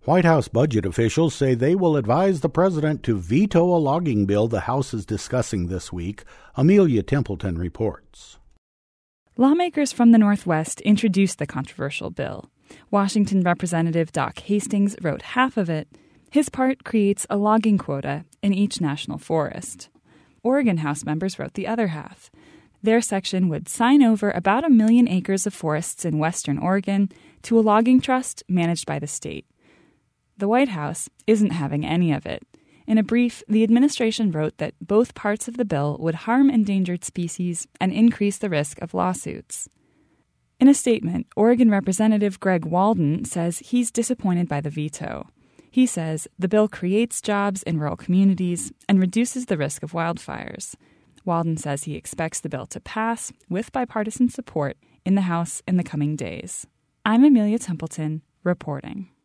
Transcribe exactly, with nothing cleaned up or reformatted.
White House budget officials say they will advise the president to veto a logging bill the House is discussing this week. Amelia Templeton reports. Lawmakers from the Northwest introduced the controversial bill. Washington Representative Doc Hastings wrote half of it. His part creates a logging quota in each national forest. Oregon House members wrote the other half. Their section would sign over about a million acres of forests in western Oregon to a logging trust managed by the state. The White House isn't having any of it. In a brief, the administration wrote that both parts of the bill would harm endangered species and increase the risk of lawsuits. In a statement, Oregon Representative Greg Walden says he's disappointed by the veto. He says the bill creates jobs in rural communities and reduces the risk of wildfires. Walden says he expects the bill to pass with bipartisan support in the House in the coming days. I'm Amelia Templeton, reporting.